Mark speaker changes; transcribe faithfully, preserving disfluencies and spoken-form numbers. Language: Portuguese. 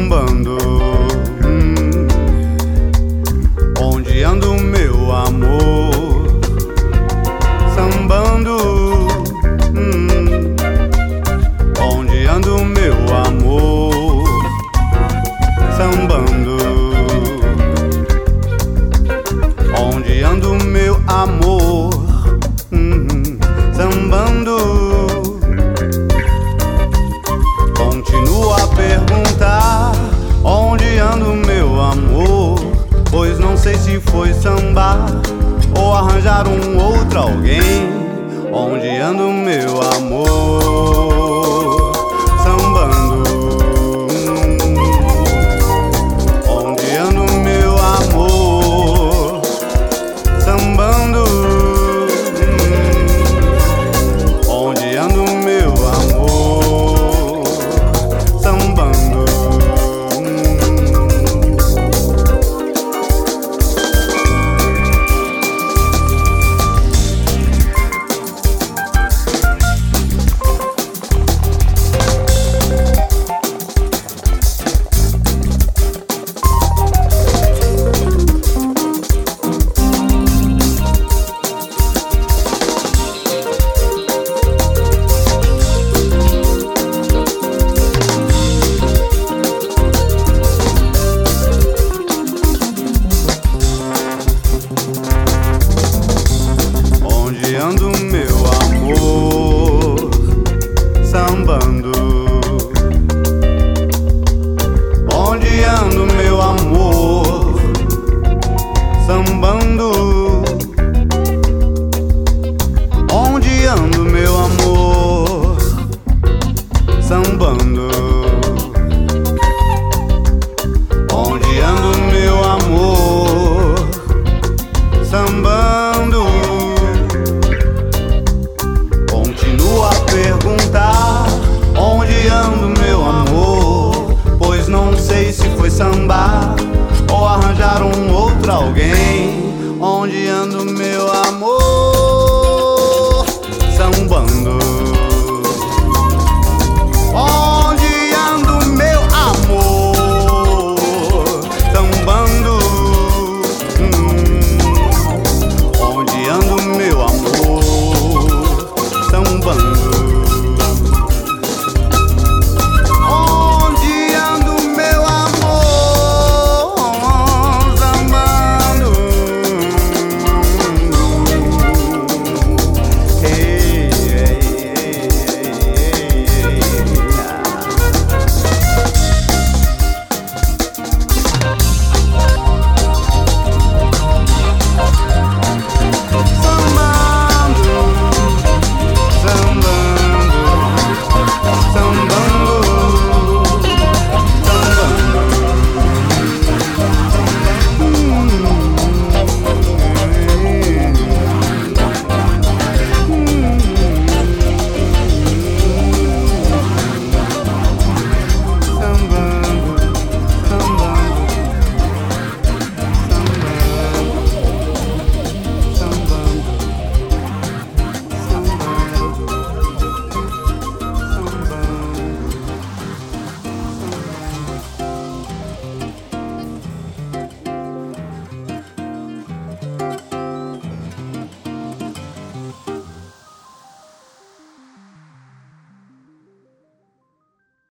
Speaker 1: sambando. hum. Onde anda o meu amor? Sambando. hum. Onde anda o meu amor? Sambando. Onde anda o meu amor? hum. Sambando. Continuo a perguntar onde anda o meu amor, pois não sei se foi sambar ou arranjar um outro alguém. Onde anda o meu amor? Sambando. Onde anda o meu amor? Sambando. Onde anda o meu amor? Sambando. Onde anda o meu amor? Sambando. Onde anda o meu amor? Sambando. Onde anda o meu amor? Sambando. Onde anda o meu amor? Sambando. Continuo a perguntar onde anda o meu amor, pois não sei se foi sambar ou arranjar um outro alguém. Onde anda o meu amor?